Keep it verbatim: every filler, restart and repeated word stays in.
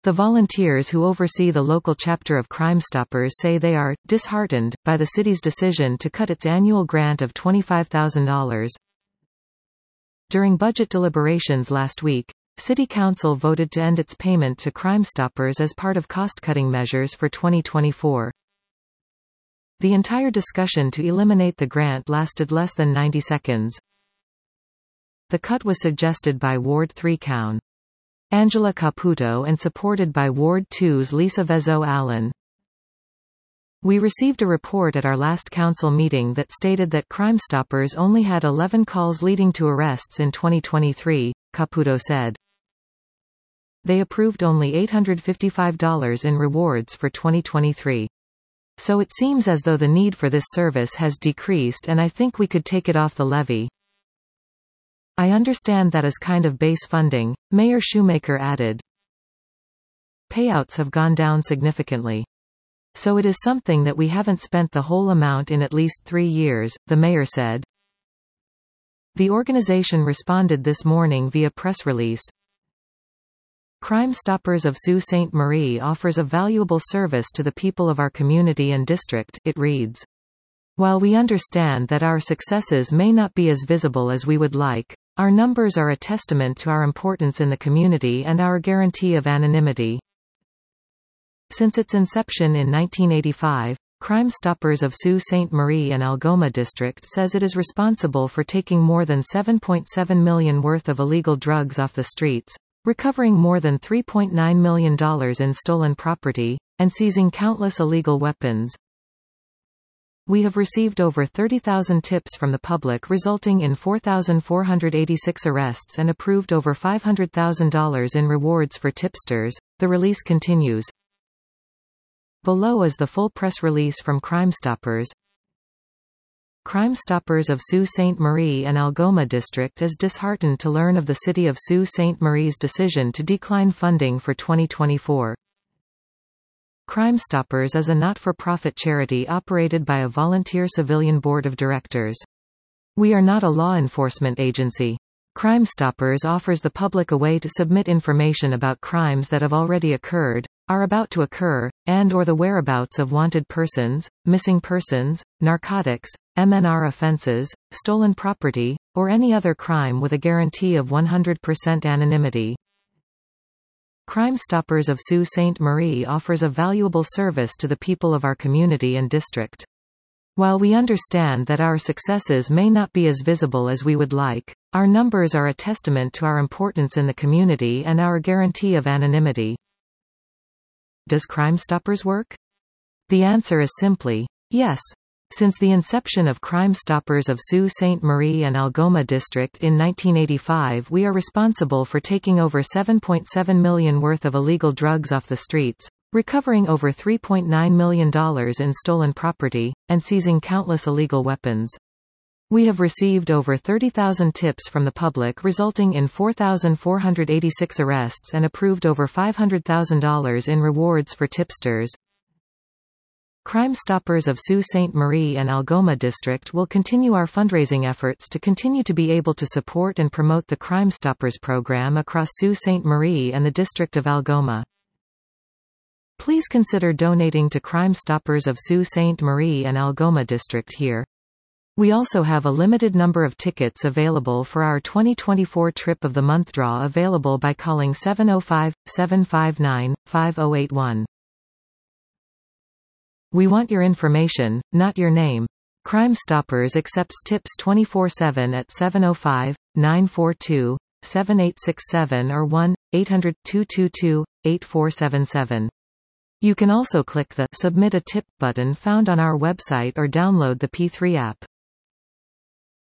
The volunteers who oversee the local chapter of Crime Stoppers say they are disheartened by the city's decision to cut its annual grant of twenty-five thousand dollars. During budget deliberations last week, City Council voted to end its payment to Crime Stoppers as part of cost-cutting measures for twenty twenty-four. The entire discussion to eliminate the grant lasted less than ninety seconds. The cut was suggested by Ward three Coun. Angela Caputo and supported by Ward two's Lisa Vezzo-Allen. We received a report at our last council meeting that stated that Crime Stoppers only had eleven calls leading to arrests in twenty twenty-three, Caputo said. They approved only eight hundred fifty-five dollars in rewards for twenty twenty-three. So it seems as though the need for this service has decreased, and I think we could take it off the levy. I understand that as kind of base funding, Mayor Shoemaker added. Payouts have gone down significantly. So it is something that we haven't spent the whole amount in at least three years, the mayor said. The organization responded this morning via press release. Crime Stoppers of Sault Ste. Marie offers a valuable service to the people of our community and district, it reads. While we understand that our successes may not be as visible as we would like, our numbers are a testament to our importance in the community and our guarantee of anonymity. Since its inception in nineteen eighty-five, Crime Stoppers of Sault Ste. Marie and Algoma District says it is responsible for taking more than seven point seven million dollars worth of illegal drugs off the streets, recovering more than three point nine million dollars in stolen property, and seizing countless illegal weapons. We have received over thirty thousand tips from the public, resulting in four thousand four hundred eighty-six arrests, and approved over five hundred thousand dollars in rewards for tipsters, the release continues. Below is the full press release from Crime Stoppers. Crime Stoppers of Sault Ste. Marie and Algoma District is disheartened to learn of the City of Sault Ste. Marie's decision to decline funding for twenty twenty-four. Crime Stoppers is a not-for-profit charity operated by a volunteer civilian board of directors. We are not a law enforcement agency. Crime Stoppers offers the public a way to submit information about crimes that have already occurred, are about to occur, and or the whereabouts of wanted persons, missing persons, narcotics, M N R offenses, stolen property, or any other crime with a guarantee of one hundred percent anonymity. Crime Stoppers of Sault Ste. Marie offers a valuable service to the people of our community and district. While we understand that our successes may not be as visible as we would like, our numbers are a testament to our importance in the community and our guarantee of anonymity. Does Crime Stoppers work? The answer is simply, yes. Since the inception of Crime Stoppers of Sault Ste. Marie and Algoma District in nineteen eighty-five, we are responsible for taking over seven point seven million dollars worth of illegal drugs off the streets, recovering over three point nine million dollars in stolen property, and seizing countless illegal weapons. We have received over thirty thousand tips from the public, resulting in four thousand four hundred eighty-six arrests, and approved over five hundred thousand dollars in rewards for tipsters. Crime Stoppers of Sault Ste. Marie and Algoma District will continue our fundraising efforts to continue to be able to support and promote the Crime Stoppers program across Sault Ste. Marie and the District of Algoma. Please consider donating to Crime Stoppers of Sault Ste. Marie and Algoma District here. We also have a limited number of tickets available for our twenty twenty-four Trip of the Month draw, available by calling seven oh five, seven five nine, five oh eight one. We want your information, not your name. Crime Stoppers accepts tips twenty-four seven at seven oh five, nine four two, seven eight six seven or one eight hundred, two two two, eight four seven seven. You can also click the Submit a Tip button found on our website or download the P three app.